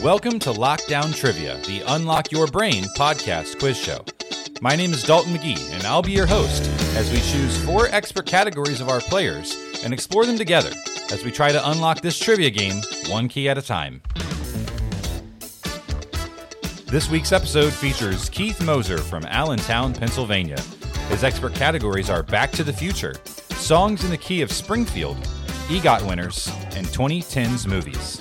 Welcome to Lockdown Trivia, the Unlock Your Brain podcast quiz show. My name is Dalton McGee, and I'll be your host as we choose 4 expert categories of our players and explore them together as we try to unlock this trivia game one key at a time. This week's episode features Keith Moser from Allentown, Pennsylvania. His expert categories are Back to the Future, Songs in the Key of Springfield, EGOT winners, and 2010s movies.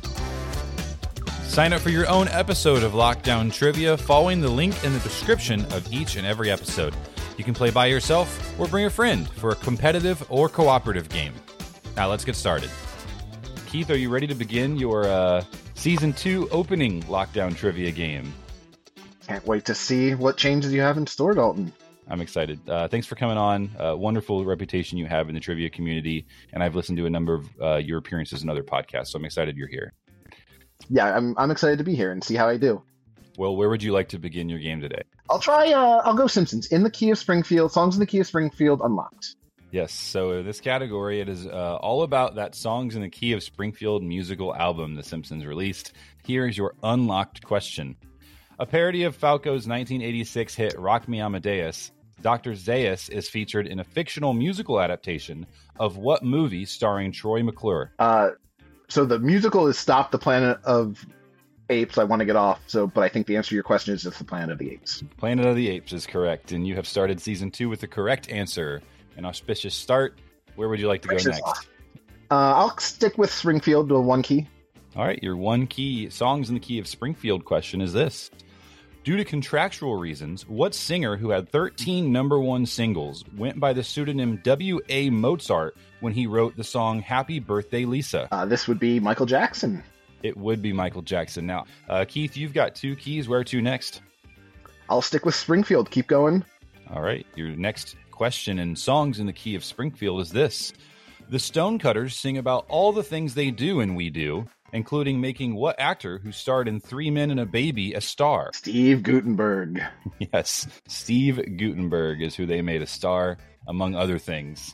Sign up for your own episode of Lockdown Trivia following the link in the description of each and every episode. You can play by yourself or bring a friend for a competitive or cooperative game. Now let's get started. Keith, are you ready to begin your Season 2 opening Lockdown Trivia game? Can't wait to see what changes you have in store, Dalton. I'm excited. Thanks for coming on. Wonderful reputation you have in the trivia community, and I've listened to a number of your appearances in other podcasts, so I'm excited you're here. Yeah, I'm excited to be here and see how I do. Well, where would you like to begin your game today? I'll go Simpsons. In the Key of Springfield, Songs in the Key of Springfield Unlocked. Yes, so in this category, it is all about that Songs in the Key of Springfield musical album The Simpsons released. Here is your unlocked question. A parody of Falco's 1986 hit Rock Me Amadeus, Dr. Zaius is featured in a fictional musical adaptation of what movie starring Troy McClure? So the musical is Stop the Planet of Apes. I want to get off, but I think the answer to your question is it's the Planet of the Apes. Planet of the Apes is correct, and you have started Season 2 with the correct answer. An auspicious start. Where would you like to go next? I'll stick with Springfield to a 1 key. All right, your 1 key Songs in the Key of Springfield question is this. Due to contractual reasons, what singer who had 13 #1 singles went by the pseudonym W.A. Mozart when he wrote the song Happy Birthday, Lisa? This would be Michael Jackson. It would be Michael Jackson. Now, Keith, you've got 2 keys. Where to next? I'll stick with Springfield. Keep going. All right, your next question in Songs in the Key of Springfield is this. The Stonecutters sing about all the things they do in We Do, including making what actor who starred in 3 Men and a Baby a star? Steve Guttenberg. Yes, Steve Guttenberg is who they made a star, among other things.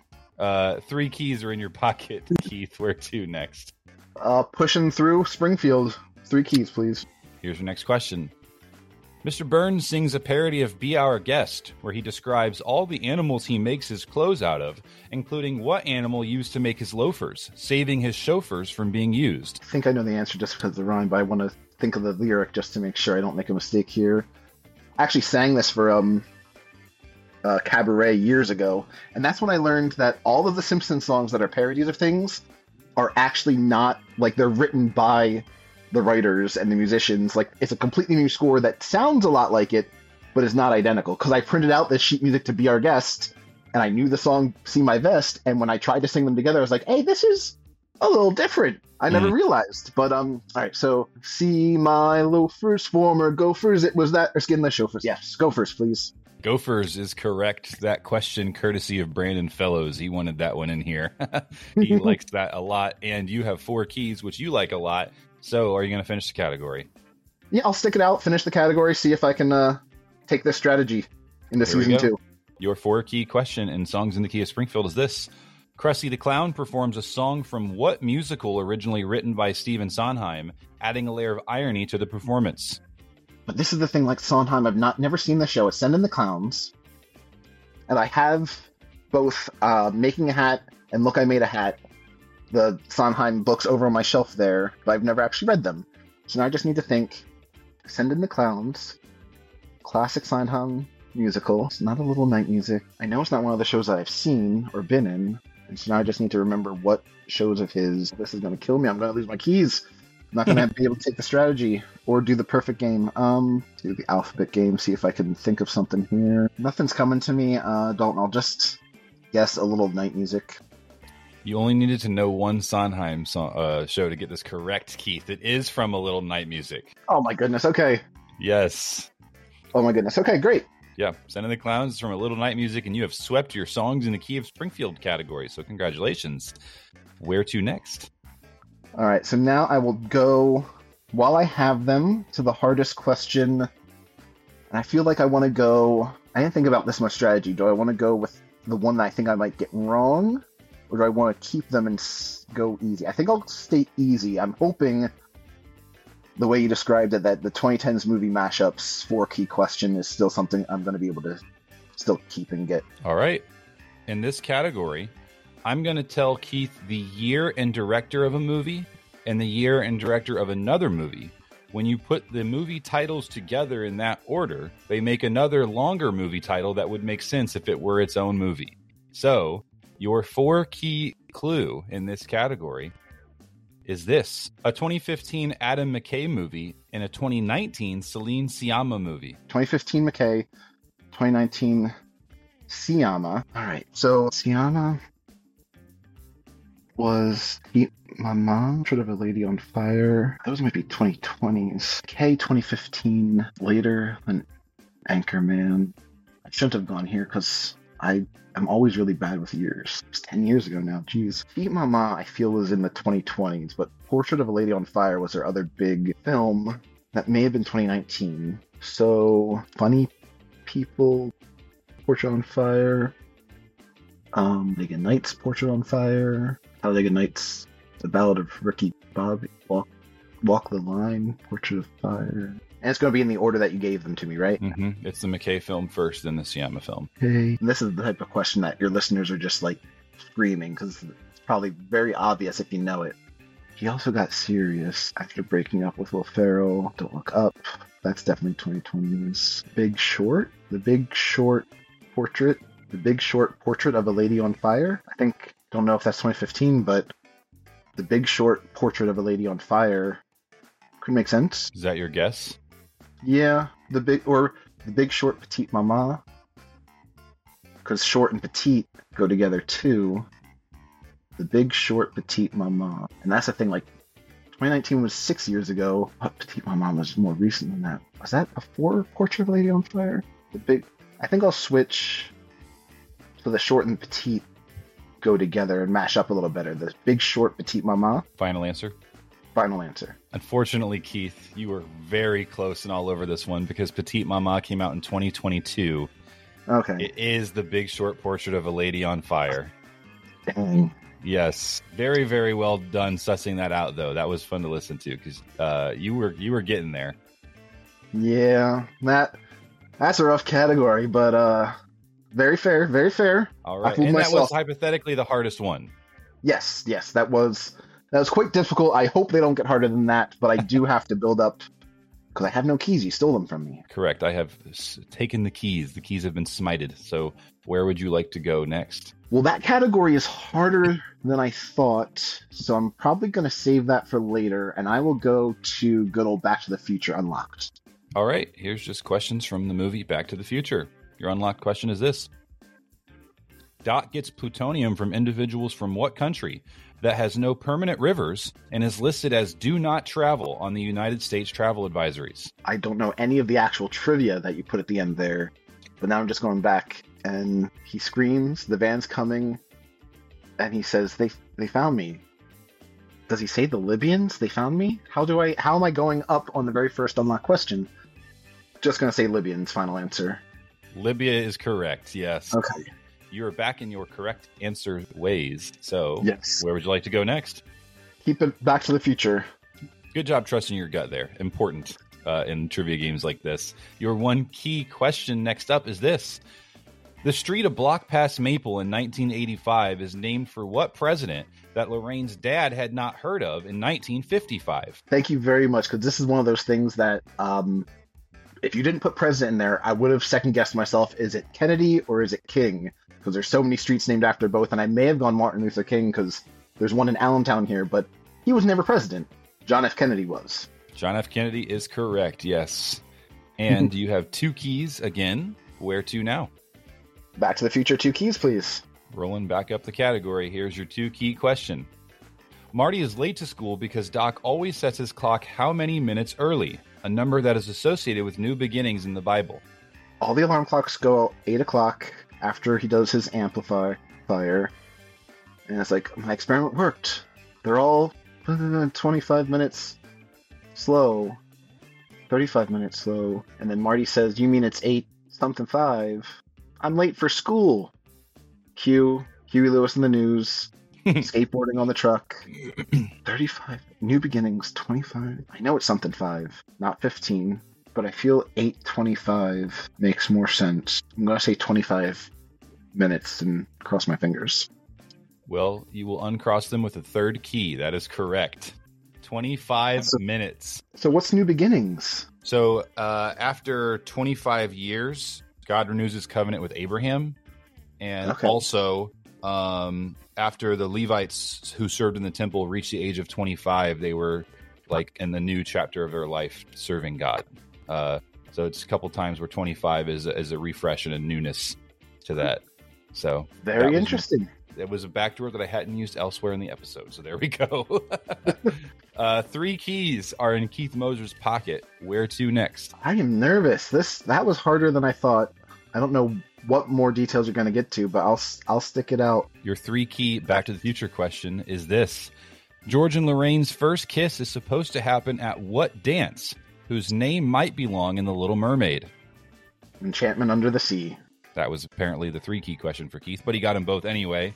3 keys are in your pocket, Keith. Where to next? Pushing through Springfield. 3 keys, please. Here's your next question. Mr. Burns sings a parody of Be Our Guest, where he describes all the animals he makes his clothes out of, including what animal used to make his loafers, saving his chauffeurs from being used. I think I know the answer just because of the rhyme, but I want to think of the lyric just to make sure I don't make a mistake here. I actually sang this for Cabaret years ago, and that's when I learned that all of the Simpsons songs that are parodies of things are actually not, like, they're written by the writers and the musicians. Like, it's a completely new score that sounds a lot like it, but is not identical. Because I printed out this sheet music to Be Our Guest, and I knew the song See My Vest, and when I tried to sing them together, I was like, hey, this is a little different. I never realized. But, all right, so See My Loafers, former Gophers, it was that, or Skinless Chauffeurs. Yes, Gophers, please. Gophers is correct. That question, courtesy of Brandon Fellows. He wanted that one in here. He likes that a lot. And you have 4 keys, which you like a lot. So are you going to finish the category? Yeah, I'll stick it out, finish the category, see if I can take this strategy into Season 2. Your 4-key question in Songs in the Key of Springfield is this. Krusty the Clown performs a song from what musical originally written by Stephen Sondheim, adding a layer of irony to the performance? But this is the thing, like Sondheim, I've never seen the show. It's Send in the Clowns. And I have both Making a Hat and Look, I Made a Hat, the Sondheim books over on my shelf there, but I've never actually read them. So now I just need to think, Send in the Clowns, classic Sondheim musical. It's not a Little Night Music. I know it's not one of the shows that I've seen or been in, and so now I just need to remember what shows of his. This is going to kill me. I'm going to lose my keys. I'm not going to be able to take the strategy or do the perfect game. Do the alphabet game, see if I can think of something here. Nothing's coming to me. I'll just guess a Little Night Music. You only needed to know one Sondheim show to get this correct, Keith. It is from A Little Night Music. Oh my goodness, okay. Yes. Oh my goodness, okay, great. Yeah, Send in the Clowns is from A Little Night Music, and you have swept your Songs in the Key of Springfield category, so congratulations. Where to next? All right, so now I will go, while I have them, to the hardest question. And I feel like I want to go, I didn't think about this much strategy. Do I want to go with the one that I think I might get wrong? Or do I want to keep them and go easy? I think I'll stay easy. I'm hoping the way you described it, that the 2010s movie mashups 4-key question is still something I'm going to be able to still keep and get. All right. In this category, I'm going to tell Keith the year and director of a movie and the year and director of another movie. When you put the movie titles together in that order, they make another longer movie title that would make sense if it were its own movie. So, your 4-key clue in this category is this: a 2015 Adam McKay movie and a 2019 Celine Sciamma movie. 2015 McKay, 2019 Sciamma. All right, so Sciamma was Eat My Mom, Portrait of a Lady on Fire. Those might be 2020s. K 2015, later than Anchorman. I shouldn't have gone here because I'm always really bad with years. It's 10 years ago now, jeez. Eat My Ma, I feel, was in the 2020s, but Portrait of a Lady on Fire was their other big film. That may have been 2019. So, Funny People, Portrait on Fire. Talladega Nights, Portrait on Fire. Talladega Nights, The Ballad of Ricky Bobby, Walk the Line, Portrait of Fire. And it's going to be in the order that you gave them to me, right? Mm-hmm. It's the McKay film first, then the Sciamma film. Okay. And this is the type of question that your listeners are just like screaming, because it's probably very obvious if you know it. He also got serious after breaking up with Will Ferrell. Don't Look Up. That's definitely 2020s. Big Short. The Big Short Portrait. The Big Short Portrait of a Lady on Fire. I think, don't know if that's 2015, but The Big Short Portrait of a Lady on Fire could make sense. Is that your guess? Yeah, The Big Short Petite Mama. Because short and petite go together too. The Big Short Petite Mama. And that's the thing, like, 2019 was 6 years ago, but Petite Mama was more recent than that. Was that before Portrait of a Lady on Fire? I think I'll switch so the short and petite go together and mash up a little better. The Big Short Petite Mama. Final answer? Final answer. Unfortunately, Keith, you were very close and all over this one because Petite Mama came out in 2022. Okay. It is The Big Short Portrait of a Lady on Fire. Dang. Yes. Very, very well done sussing that out, though. That was fun to listen to because you were getting there. Yeah, that's a rough category, but very fair, very fair. All right, and that was hypothetically the hardest one. Yes, that was quite difficult. I hope they don't get harder than that, but I do have to build up because I have no keys. You stole them from me. Correct. I have taken the keys. The keys have been smited. So where would you like to go next? Well, that category is harder than I thought, so I'm probably going to save that for later, and I will go to good old Back to the Future Unlocked. All right, here's just questions from the movie Back to the Future. Your unlocked question is this. Doc gets plutonium from individuals from what country that has no permanent rivers and is listed as do not travel on the United States travel advisories? I don't know any of the actual trivia that you put at the end there, but now I'm just going back, and he screams, the van's coming, and he says, they found me. Does he say the Libyans? They found me? How am I going up on the very first unlocked question? Just going to say Libyans, final answer. Libya is correct, yes. Okay. You are back in your correct answer ways. So, yes. Where would you like to go next? Keep it Back to the Future. Good job trusting your gut there. Important in trivia games like this. Your one key question next up is this. The street of Block Pass Maple in 1985 is named for what president that Lorraine's dad had not heard of in 1955? Thank you very much, because this is one of those things that if you didn't put president in there, I would have second-guessed myself. Is it Kennedy or is it King? Because there's so many streets named after both, and I may have gone Martin Luther King because there's one in Allentown here, but he was never president. John F. Kennedy was. John F. Kennedy is correct, yes. And you have two keys again. Where to now? Back to the Future, 2 keys, please. Rolling back up the category, here's your 2-key question. Marty is late to school because Doc always sets his clock how many minutes early? A number that is associated with new beginnings in the Bible. All the alarm clocks go 8 o'clock after he does his amplifier. And it's like, my experiment worked. They're all 25 minutes slow. 35 minutes slow. And then Marty says, you mean it's 8-something-5? I'm late for school. Cue Huey Lewis in the news. Skateboarding on the truck. 35. New beginnings. 25. I know it's something 5, not 15, but I feel 8:25 makes more sense. I'm going to say 25 minutes and cross my fingers. Well, you will uncross them with a third key. That is correct. 25 minutes. So what's new beginnings? So after 25 years, God renews his covenant with Abraham. And also, after the Levites who served in the temple reached the age of 25, they were like in the new chapter of their life serving God. So it's a couple times where 25 is a refresh and a newness to that. So very interesting. It was a backdoor that I hadn't used elsewhere in the episode. So there we go. 3 keys are in Keith Moser's pocket. Where to next? I am nervous. That was harder than I thought. I don't know what more details you're going to get to, but I'll stick it out. Your 3 key Back to the Future question is this. George and Lorraine's first kiss is supposed to happen at what dance, whose name might belong in The Little Mermaid? Enchantment Under the Sea. That was apparently the 3 key question for Keith, but he got them both anyway.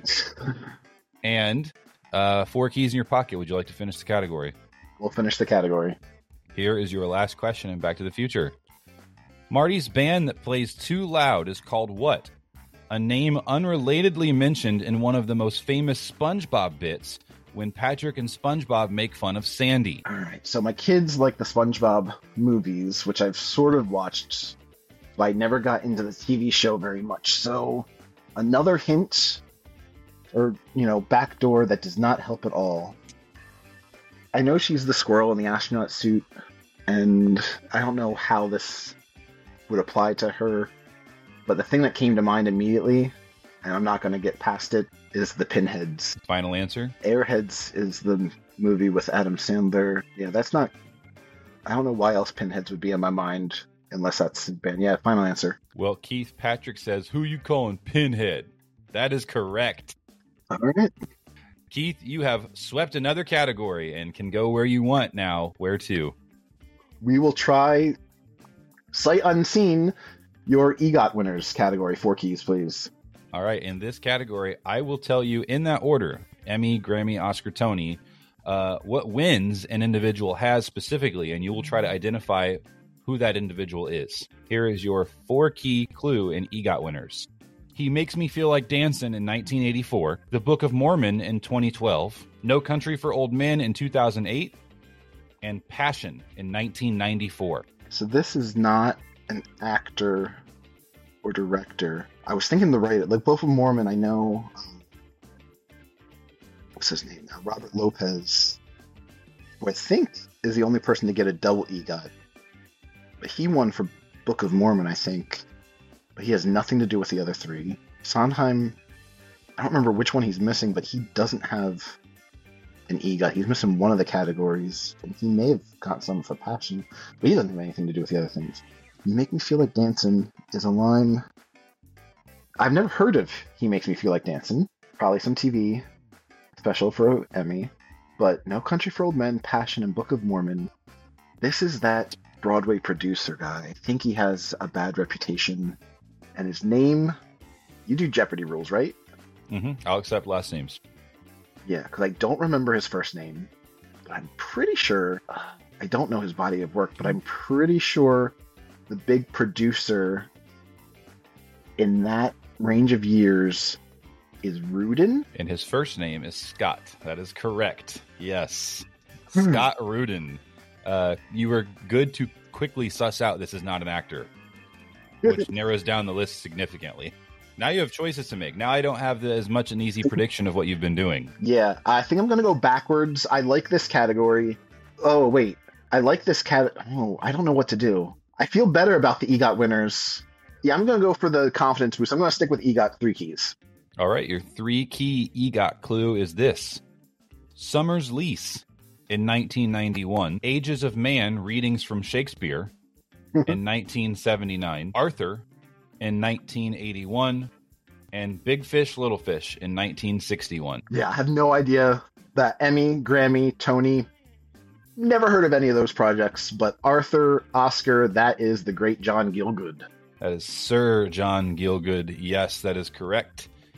And 4 keys in your pocket. Would you like to finish the category? We'll finish the category. Here is your last question in Back to the Future. Marty's band that plays too loud is called what? A name unrelatedly mentioned in one of the most famous SpongeBob bits when Patrick and SpongeBob make fun of Sandy. All right, so my kids like the SpongeBob movies, which I've sort of watched, but I never got into the TV show very much. So another hint or, backdoor that does not help at all. I know she's the squirrel in the astronaut suit, and I don't know how this would apply to her, but the thing that came to mind immediately, and I'm not going to get past it, is the Pinheads. Final answer? Airheads is the movie with Adam Sandler. Yeah, that's not... I don't know why else Pinheads would be in my mind, unless that's been... Yeah, final answer. Well, Keith, Patrick says, who you calling Pinhead? That is correct. All right. Keith, you have swept another category and can go where you want now. Where to? We will try... Sight unseen, your EGOT winners category. 4 keys, please. All right. In this category, I will tell you in that order, Emmy, Grammy, Oscar, Tony, what wins an individual has specifically, and you will try to identify who that individual is. Here is your 4-key clue in EGOT winners. He Makes Me Feel Like Dancin' in 1984, The Book of Mormon in 2012, No Country for Old Men in 2008, and Passion in 1994. So this is not an actor or director. I was thinking the writer, like Book of Mormon, I know, what's his name now? Robert Lopez, who I think is the only person to get a double EGOT. But he won for Book of Mormon, I think. But he has nothing to do with the other 3. Sondheim, I don't remember which one he's missing, but he doesn't have an EGOT. He's missing one of the categories. And he may have got some for Passion, but he doesn't have anything to do with the other things. You Make Me Feel Like Dancin' is a line I've never heard of. He Makes Me Feel Like Dancin'. Probably some TV special for Emmy. But No Country for Old Men, Passion, and Book of Mormon. This is that Broadway producer guy. I think he has a bad reputation. And his name... You do Jeopardy rules, right? Mm-hmm. I'll accept last names. Yeah, because I don't remember his first name. But I'm pretty sure... I don't know his body of work, but I'm pretty sure the big producer in that range of years is Rudin. And his first name is Scott. That is correct. Yes. Scott Rudin. You were good to quickly suss out this is not an actor, which narrows down the list significantly. Now you have choices to make. Now I don't have as much an easy prediction of what you've been doing. Yeah, I think I'm going to go backwards. I like this category. Oh, wait. I like this Oh, I don't know what to do. I feel better about the EGOT winners. Yeah, I'm going to go for the confidence boost. I'm going to stick with EGOT 3 keys. All right, your 3-key EGOT clue is this. Summer's Lease in 1991. Ages of Man, readings from Shakespeare in 1979. Arthur in 1981. And Big Fish, Little Fish in 1961. Yeah, I have no idea. That Emmy, Grammy, Tony... Never heard of any of those projects, but Arthur, Oscar, that is the great John Gielgud. That is Sir John Gielgud. Yes, that is correct.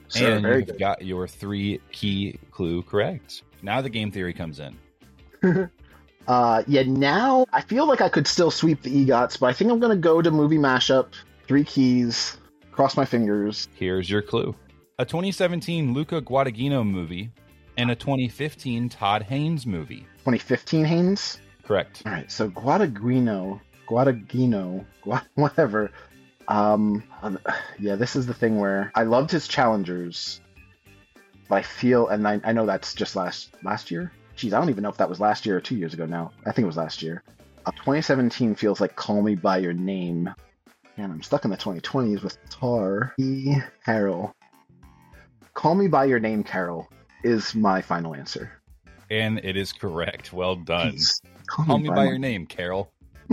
Sure, and very you've got your 3 key clue correct. Now the game theory comes in. good. Yeah, now I feel like I could still sweep the EGOTs, but I think I'm going to go to movie mashup, 3 keys, cross my fingers. Here's your clue. A 2017 Luca Guadagnino movie and a 2015 Todd Haynes movie. 2015 Haynes? Correct. All right, so Guadagnino, whatever. Yeah, this is the thing where I loved his Challengers, but I feel, and I know that's just last year. Geez, I don't even know if that was last year or 2 years ago now. I think it was last year. 2017 feels like Call Me By Your Name. Man, I'm stuck in the 2020s with Tar. Carol. Call Me By Your Name, Carol, is my final answer. And it is correct. Well done. Jeez. Call me by your name, Carol.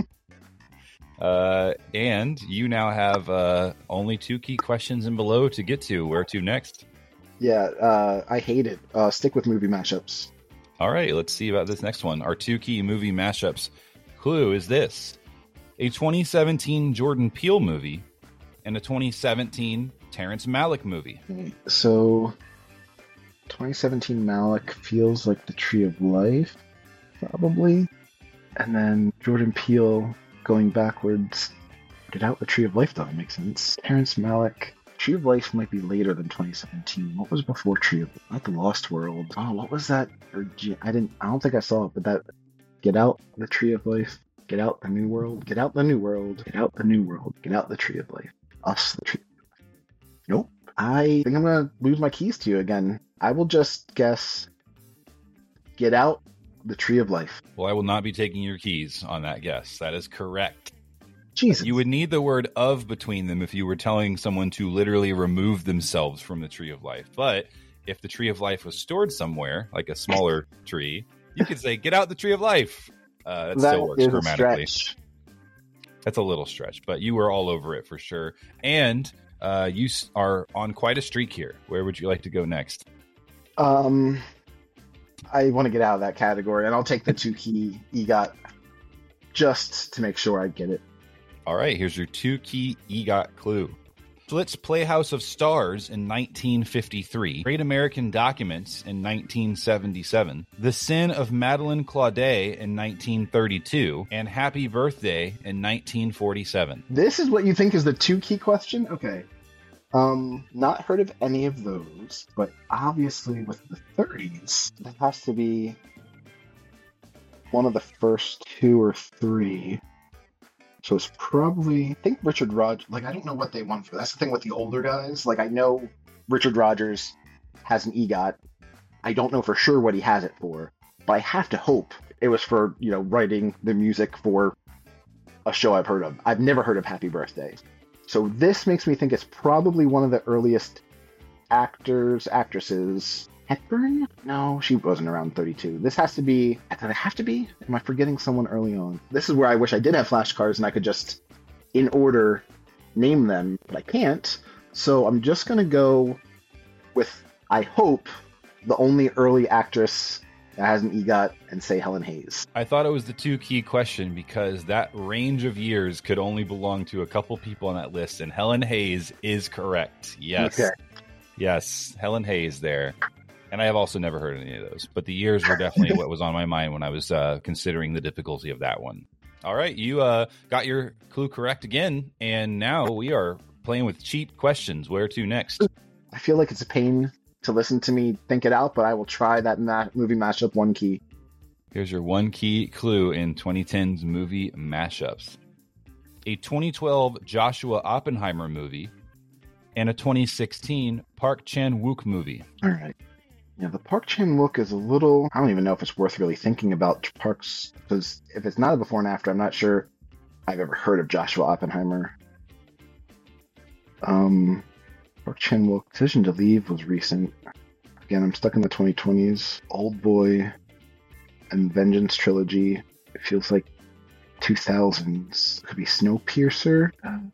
And you now have only 2 key questions and below to get to. Where to next? Yeah, I hate it. Stick with movie mashups. All right, let's see about this next one. Our 2 key movie mashups. Clue is this: a 2017 Jordan Peele movie and a 2017 Terrence Malick movie. So, 2017 Malick feels like The Tree of Life, probably. And then Jordan Peele going backwards. Get out The Tree of Life doesn't make sense. Terrence Malick. Tree of Life might be later than 2017. What was before Tree of Life? Not The Lost World. Oh, what was that? I don't think I saw it, but that Get Out The Tree of Life. Get Out The New World. Get Out The New World. Get Out The New World. Get Out The Tree of Life. Us The Tree of Life. Nope. I think I'm gonna lose my keys to you again. I will just guess Get Out The Tree of Life. Well, I will not be taking your keys on that guess. That is correct. Jesus. You would need the word of between them if you were telling someone to literally remove themselves from the Tree of Life. But if the Tree of Life was stored somewhere, like a smaller tree, you could say, get out the Tree of Life. That still works grammatically. That's a little stretch, but you were all over it for sure. And you are on quite a streak here. Where would you like to go next? I want to get out of that category, and I'll take the 2 key EGOT just to make sure I get it. All right, here's your 2 key EGOT clue. Flit's Playhouse of Stars in 1953, Great American Documents in 1977, The Sin of Madeleine Claudet in 1932, and Happy Birthday in 1947. This is what you think is the 2 key question? Okay. Not heard of any of those, but obviously with the 30s, that has to be one of the first 2 or 3. So it's probably, I think Richard Rodgers, I don't know what they won for. That's the thing with the older guys. I know Richard Rodgers has an EGOT. I don't know for sure what he has it for, but I have to hope it was for, writing the music for a show I've heard of. I've never heard of Happy Birthday. So this makes me think it's probably one of the earliest actresses. Hepburn? No, she wasn't around 32. This has to be... Does it have to be? Am I forgetting someone early on? This is where I wish I did have flashcards and I could just, in order, name them, but I can't. So I'm just going to go with, I hope, the only early actress that has an EGOT and say Helen Hayes. I thought it was the 2 key question because that range of years could only belong to a couple people on that list, and Helen Hayes is correct. Yes. Okay. Yes, Helen Hayes there. And I have also never heard any of those, but the years were definitely what was on my mind when I was considering the difficulty of that one. All right, you got your clue correct again, and now we are playing with cheat questions. Where to next? I feel like it's a pain to listen to me think it out, but I will try that movie mashup 1 key. Here's your 1 key clue in 2010's movie mashups. A 2012 Joshua Oppenheimer movie and a 2016 Park Chan-wook movie. All right. Yeah, the Park Chan-wook is a little... I don't even know if it's worth really thinking about Parks, because if it's not a before and after, I'm not sure I've ever heard of Joshua Oppenheimer. Park Chan-wook, Decision to Leave was recent. Again, I'm stuck in the 2020s. Old Boy and Vengeance Trilogy. It feels like 2000s. It could be Snowpiercer.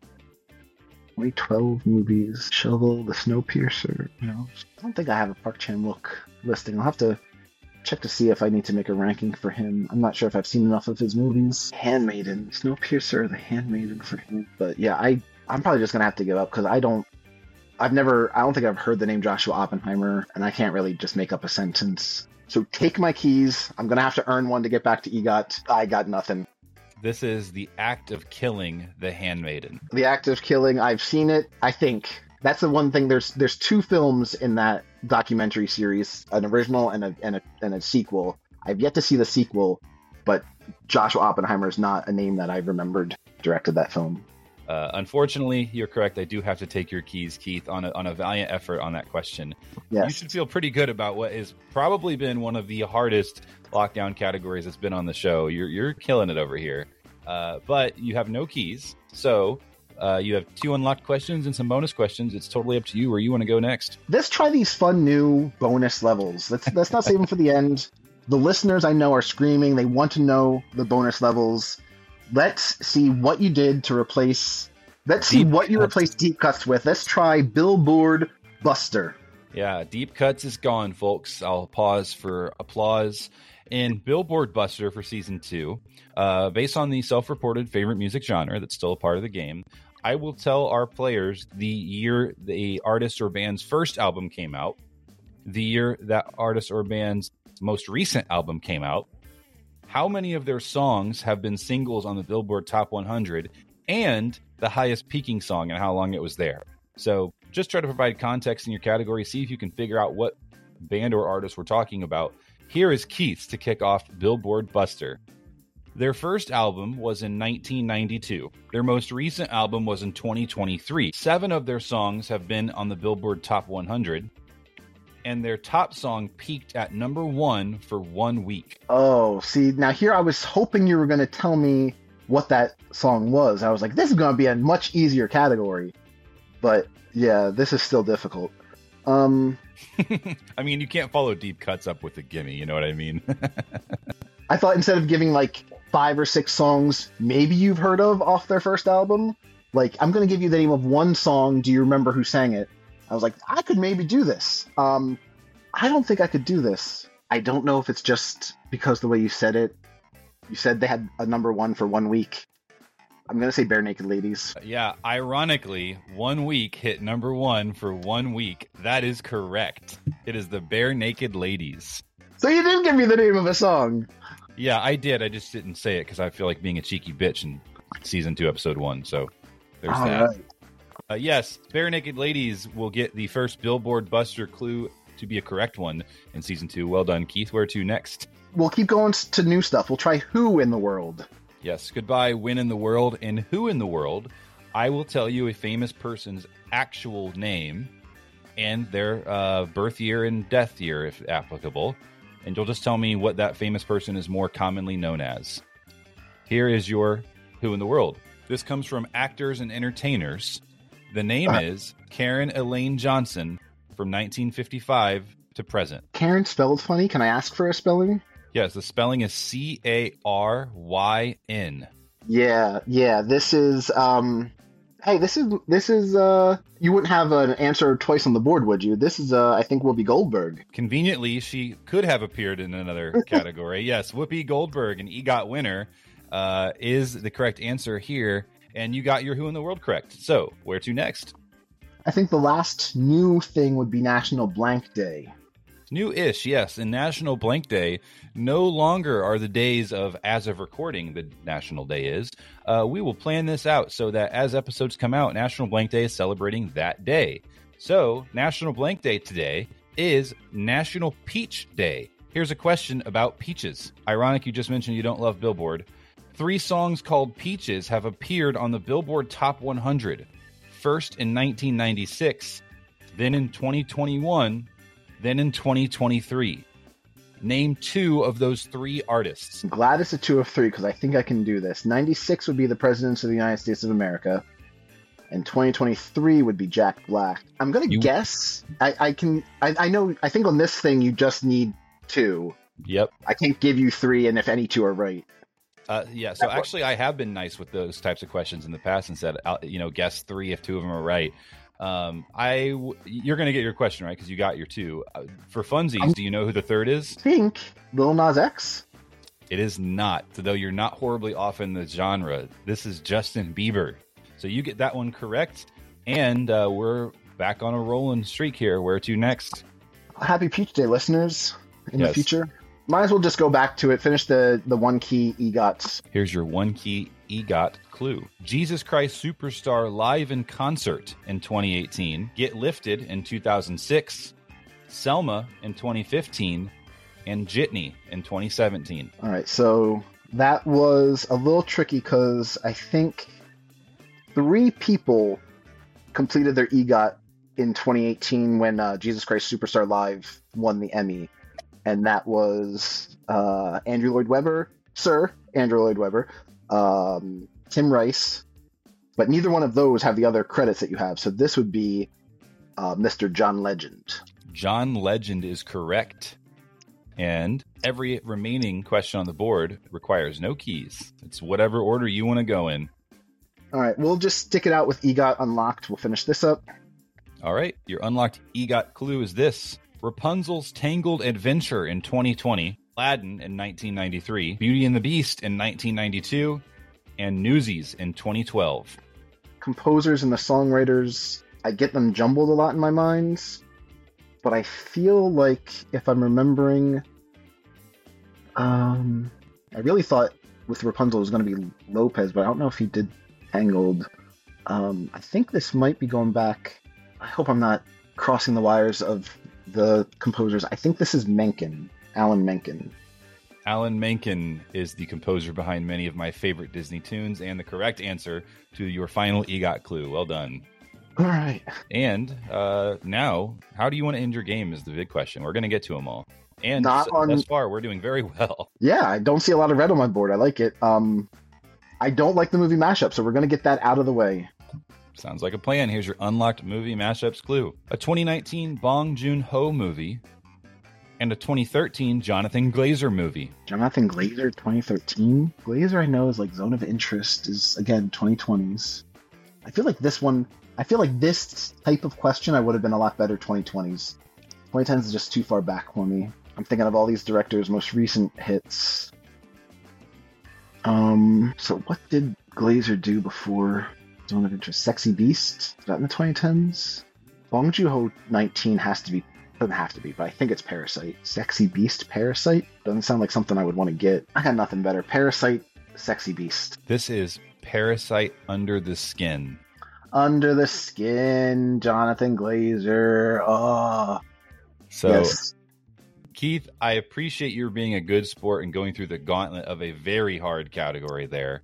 2012 movies. Shovel, The Snowpiercer. I don't think I have a Park Chan-wook listing. I'll have to check to see if I need to make a ranking for him. I'm not sure if I've seen enough of his movies. Handmaiden. Snowpiercer, The Handmaiden for him. But yeah, I'm probably just going to have to give up because I don't I don't think I've heard the name Joshua Oppenheimer, and I can't really just make up a sentence. So take my keys. I'm going to have to earn one to get back to EGOT. I got nothing. This is The Act of Killing the Handmaiden. The Act of Killing, I've seen it. I think that's the one thing. There's 2 films in that documentary series, an original and a sequel. I've yet to see the sequel, but Joshua Oppenheimer is not a name that I remembered directed that film. Unfortunately, you're correct. I do have to take your keys, Keith, on a valiant effort on that question. Yes. You should feel pretty good about what has probably been one of the hardest lockdown categories that's been on the show. You're killing it over here. But you have no keys, so you have 2 unlocked questions and some bonus questions. It's totally up to you where you want to go next. Let's try these fun new bonus levels. Let's not save them for the end. The listeners I know are screaming. They want to know the bonus levels. Let's see what you did to replace. Let's see what you replaced Deep Cuts with. Let's try Billboard Buster. Yeah, Deep Cuts is gone, folks. I'll pause for applause. In Billboard Buster for Season 2, based on the self-reported favorite music genre that's still a part of the game, I will tell our players the year the artist or band's first album came out, the year that artist or band's most recent album came out, how many of their songs have been singles on the Billboard Top 100, and the highest peaking song and how long it was there. So just try to provide context in your category, see if you can figure out what band or artist we're talking about. Here is Keith's to kick off Billboard Buster. Their first album was in 1992. Their most recent album was in 2023. 7 of their songs have been on the Billboard Top 100. And their top song peaked at number 1 for 1 week. Oh, see, now here I was hoping you were going to tell me what that song was. I was like, this is going to be a much easier category. But yeah, this is still difficult. I mean, you can't follow Deep Cuts up with a gimme, you know what I mean? I thought instead of giving like 5 or 6 songs maybe you've heard of off their first album, like, I'm going to give you the name of one song. Do you remember who sang it? I was like, I could maybe do this. I don't think I could do this. I don't know if it's just because the way you said it. You said they had a number 1 for 1 week. I'm going to say Bare Naked Ladies. Yeah, ironically, 1 week hit number 1 for 1 week. That is correct. It is the Bare Naked Ladies. So you did give me the name of a song. Yeah, I did. I just didn't say it because I feel like being a cheeky bitch in Season 2, Episode 1. So there's All that. right. Yes, Bare Naked Ladies will get the first Billboard Buster clue to be a correct one in Season 2. Well done, Keith. Where to next? We'll keep going to new stuff. We'll try Who in the World. Yes, goodbye, When in the World. And Who in the World, I will tell you a famous person's actual name and their birth year and death year, if applicable. And you'll just tell me what that famous person is more commonly known as. Here is your Who in the World. This comes from Actors and Entertainers. The name is Karen Elaine Johnson from 1955 to present. Karen spelled funny. Can I ask for a spelling? Yes, the spelling is Caryn. Yeah. This is hey, this is you wouldn't have an answer twice on the board, would you? This is I think Whoopi Goldberg. Conveniently, she could have appeared in another category. Yes, Whoopi Goldberg, an EGOT winner, is the correct answer here. And you got your Who in the World correct. So, where to next? I think the last new thing would be National Blank Day. New-ish, yes. And National Blank Day no longer are the days of, as of recording, the National Day is. We will plan this out so that as episodes come out, National Blank Day is celebrating that day. So, National Blank Day today is National Peach Day. Here's a question about peaches. Ironic you just mentioned you don't love Billboard. 3 songs called Peaches have appeared on the Billboard Top 100. First in 1996, then in 2021, then in 2023. Name 2 of those 3 artists. I'm glad it's a 2 of 3 because I think I can do this. 96 would be the Presidents of the United States of America. And 2023 would be Jack Black. I'm going to guess. I think on this thing you just need 2. Yep. I can't give you 3, and if any 2 are right. Yeah, so actually I have been nice with those types of questions in the past and said, guess 3 if 2 of them are right. You're going to get your question right because you got your 2. For funsies, do you know who the third is? I think Lil Nas X. It is not, though you're not horribly off in the genre. This is Justin Bieber. So you get that one correct, and we're back on a rolling streak here. Where to next? Happy Peach Day, listeners, in the future. Might as well just go back to it, finish the one key EGOTs. Here's your one key EGOT clue. Jesus Christ Superstar live in concert in 2018, Get Lifted in 2006, Selma in 2015, and Jitney in 2017. All right, so that was a little tricky because I think 3 people completed their EGOT in 2018 when Jesus Christ Superstar Live won the Emmy. And that was Andrew Lloyd Webber, Sir Andrew Lloyd Webber, Tim Rice, but neither one of those have the other credits that you have. So this would be Mr. John Legend. John Legend is correct. And every remaining question on the board requires no keys. It's whatever order you want to go in. All right, we'll just stick it out with EGOT unlocked. We'll finish this up. All right, your unlocked EGOT clue is this. Rapunzel's Tangled Adventure in 2020, Aladdin in 1993, Beauty and the Beast in 1992, and Newsies in 2012. Composers and the songwriters, I get them jumbled a lot in my mind, but I feel like if I'm remembering, I really thought with Rapunzel it was going to be Lopez, but I don't know if he did Tangled. I think this might be going back. I hope I'm not crossing the wires of the composers. I think this is Menken, Alan Menken. Alan Menken is the composer behind many of my favorite Disney tunes and the correct answer to your final EGOT clue. Well done. All right. And now, how do you want to end your game is the big question. We're going to get to them all. And thus far, we're doing very well. Yeah, I don't see a lot of red on my board. I like it. I don't like the movie mashup, so we're going to get that out of the way. Sounds like a plan. Here's your unlocked movie mashups clue. A 2019 Bong Joon-ho movie and a 2013 Jonathan Glazer movie. Jonathan Glazer, 2013? Glazer, I know, is like Zone of Interest, is, again, 2020s. I feel like this type of question I would have been a lot better 2020s. 2010s is just too far back for me. I'm thinking of all these directors' most recent hits. So what did Glazer do before Zone of Interest? Sexy Beast? Is that in the 2010s? Bong Joon-ho 19 doesn't have to be, but I think it's Parasite. Sexy Beast, Parasite? Doesn't sound like something I would want to get. I got nothing better. Parasite, Sexy Beast. This is Parasite Under the Skin. Under the Skin, Jonathan Glazer. Oh. So, yes. Keith, I appreciate you being a good sport and going through the gauntlet of a very hard category there.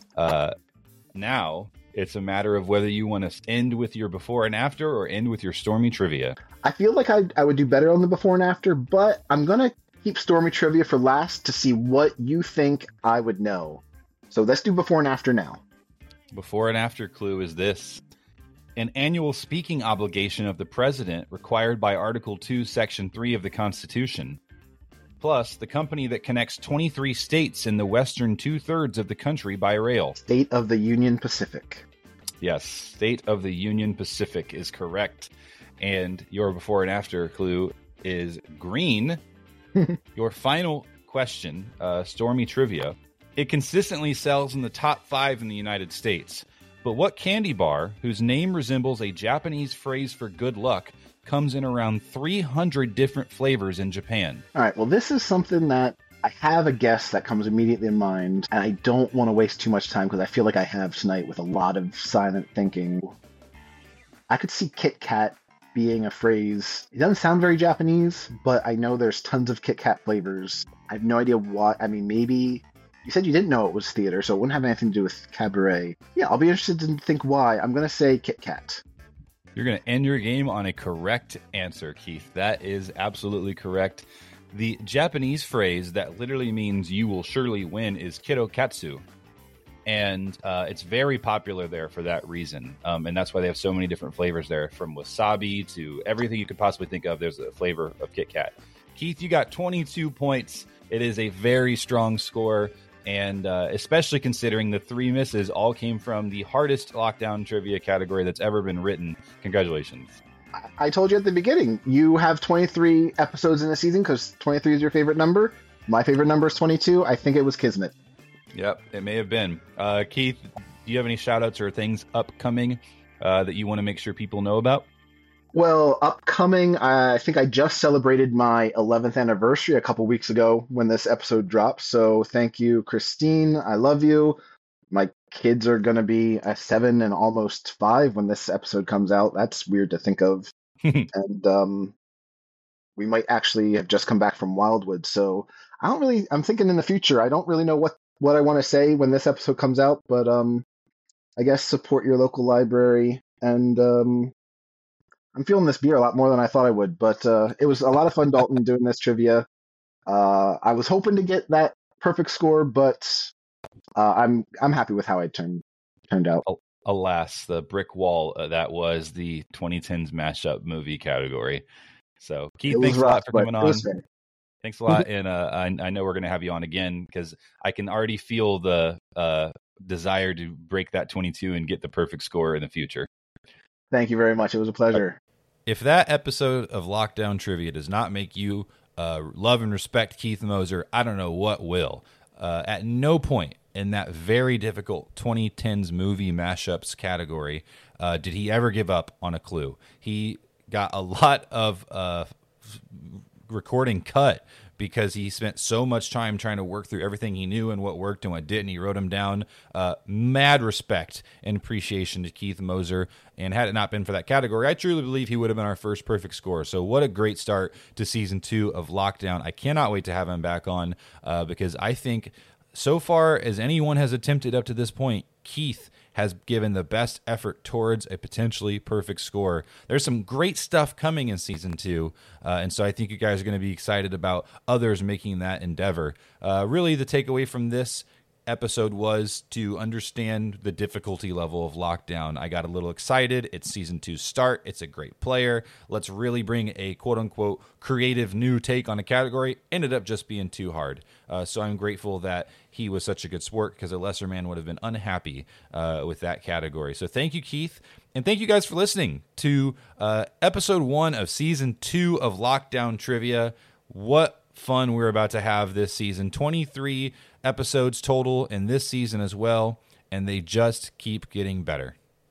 Now, it's a matter of whether you want to end with your before and after or end with your Stormy trivia. I feel like I would do better on the before and after, but I'm going to keep Stormy trivia for last to see what you think I would know. So let's do before and after now. Before and after clue is this. An annual speaking obligation of the president required by Article 2, Section 3 of the Constitution. Plus, the company that connects 23 states in the western two-thirds of the country by rail. State of the Union Pacific. Yes, State of the Union Pacific is correct. And your before and after clue is green. Your final question, Stormy trivia. It consistently sells in the top 5 in the United States. But what candy bar, whose name resembles a Japanese phrase for good luck, comes in around 300 different flavors in Japan? All right, well, this is something that I have a guess that comes immediately in mind, and I don't want to waste too much time because I feel like I have tonight with a lot of silent thinking. I could see Kit Kat being a phrase. It doesn't sound very Japanese, but I know there's tons of Kit Kat flavors. I have no idea what. I mean, maybe... You said you didn't know it was theater, so it wouldn't have anything to do with cabaret. Yeah, I'll be interested to think why. I'm going to say Kit Kat. You're going to end your game on a correct answer, Keith. That is absolutely correct. The Japanese phrase that literally means you will surely win is kirokatsu. And it's very popular there for that reason. And that's why they have so many different flavors there, from wasabi to everything you could possibly think of. There's a flavor of Kit Kat. Keith, you got 22 points. It is a very strong score. And especially considering the 3 misses all came from the hardest lockdown trivia category that's ever been written. Congratulations. I told you at the beginning, you have 23 episodes in a season because 23 is your favorite number. My favorite number is 22. I think it was Kismet. Yep, it may have been. Keith, do you have any shout outs or things upcoming that you want to make sure people know about? Well, upcoming, I think I just celebrated my 11th anniversary a couple weeks ago when this episode dropped. So thank you, Christine. I love you. My kids are going to be 7 and almost 5 when this episode comes out. That's weird to think of. And we might actually have just come back from Wildwood. So I'm thinking in the future. I don't really know what I want to say when this episode comes out, but I guess support your local library. And I'm feeling this beer a lot more than I thought I would, but it was a lot of fun, Dalton, doing this trivia. I was hoping to get that perfect score, but I'm happy with how it turned out. Alas, the brick wall that was the 2010s mashup movie category. So, Keith, thanks a lot for coming on. Thanks a lot, and I know we're going to have you on again because I can already feel the desire to break that 22 and get the perfect score in the future. Thank you very much. It was a pleasure. If that episode of Lockdown Trivia does not make you love and respect Keith Moser, I don't know what will. At no point in that very difficult 2010s movie mashups category did he ever give up on a clue. He got a lot of recording cut because he spent so much time trying to work through everything he knew and what worked and what didn't. He wrote them down. Mad respect and appreciation to Keith Moser. And had it not been for that category, I truly believe he would have been our first perfect score. So what a great start to season 2 of Lockdown. I cannot wait to have him back on because I think so far as anyone has attempted up to this point, Keith has given the best effort towards a potentially perfect score. There's some great stuff coming in season 2, and so I think you guys are going to be excited about others making that endeavor. Really, the takeaway from this episode was to understand the difficulty level of Lockdown. I got a little excited. It's season 2's start. It's a great player. Let's really bring a quote-unquote creative new take on a category. Ended up just being too hard. So I'm grateful that he was such a good sport because a lesser man would have been unhappy with that category. So thank you, Keith. And thank you guys for listening to episode 1 of season 2 of Lockdown Trivia. What fun we're about to have this season. 23 episodes total in this season as well, and they just keep getting better.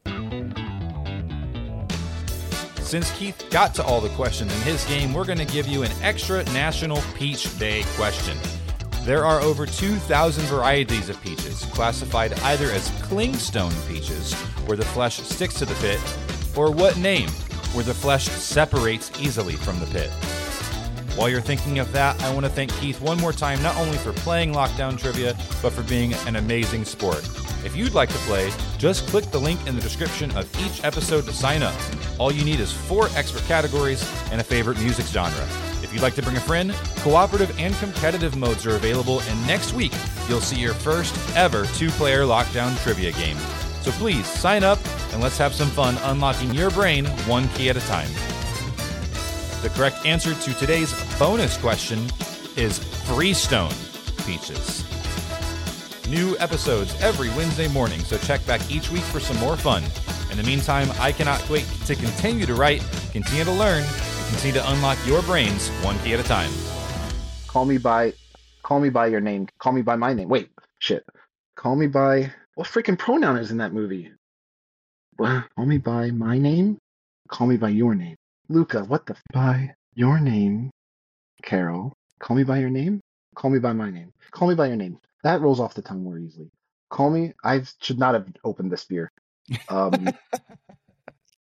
Since Keith got to all the questions in his game, we're going to give you an extra National Peach Day question. There are over 2,000 varieties of peaches, classified either as clingstone peaches, where the flesh sticks to the pit, or what name, where the flesh separates easily from the pit. While you're thinking of that, I want to thank Keith one more time, not only for playing Lockdown Trivia, but for being an amazing sport. If you'd like to play, just click the link in the description of each episode to sign up. All you need is 4 expert categories and a favorite music genre. If you'd like to bring a friend, cooperative and competitive modes are available, and next week, you'll see your first ever 2-player Lockdown Trivia game. So please sign up, and let's have some fun unlocking your brain one key at a time. The correct answer to today's bonus question is Freestone peaches. New episodes every Wednesday morning, so check back each week for some more fun. In the meantime, I cannot wait to continue to write, continue to learn, and continue to unlock your brains one key at a time. Call me by your name. Call me by my name. Wait, shit. Call me by what freaking pronoun is in that movie? What? Call me by my name? Call me by your name. Luca, what the by your name? Carol, call me by your name? Call me by my name. Call me by your name. That rolls off the tongue more easily. Call me. I should not have opened this beer.